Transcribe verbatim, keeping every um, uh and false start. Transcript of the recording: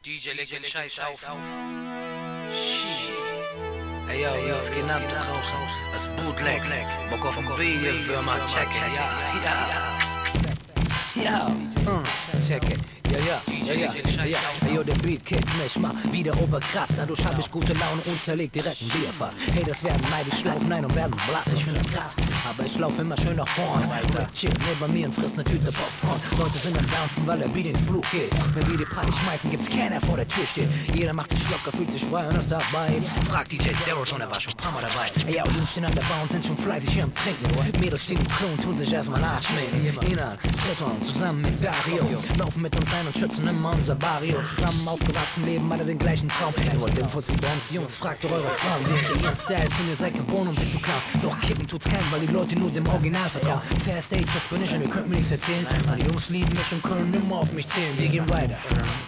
D J leg den Scheiß auf. Ey yo, yo, es geht ab da draußen. Das Bootleg. Bock auf ein Video für mal checken. Ja, ja. Ja, hm, checken. Ja, ja, ja, ja, ja, ja. Ey yo, der Beat kickt mich mal wieder oberkrass. Dadurch hab ich gute Laune und zerleg direkt ein Bierfass. Hey, das werden neidisch, schlaufen ein und werden blass. Ich find's krass, aber ich lauf immer schön nach vorn. Rick chill neben mir und frisst ne Tüte Popcorn. Leute sind am Bouncen, weil der Beat ins Blut geht. Wenn wir die Party schmeißen, gibt's keiner vor der Tür steht. Jeder macht sich locker, fühlt sich frei und ist dabei. Fragt D J Daryl schon, er war schon ein paar Mal dabei. Ey yo, Jungs stehen an der Bar und sind schon fleißig hier am Trinken. Mädels stehen im Klo und tun sich erstmal nachschminken. Inan, Stefan, zusammen mit Dario. Laufen mit uns ein und schützen immer unser Barrio. Zusammen aufgewachsen, leben alle den gleichen Traum. Ihr wollt Infos wie Bands, Jungs, fragt doch eure Frauen. Wir kreieren Styles und ihr seid geboren, um sich zu klauen. Doch kicken tut's keinen, weil die Leute nur dem Original vertrauen. Fair Stage, das bin ich und ihr könnt mir nichts erzählen. Meine Jungs lieben mich und können immer auf mich zählen. Wir gehen weiter.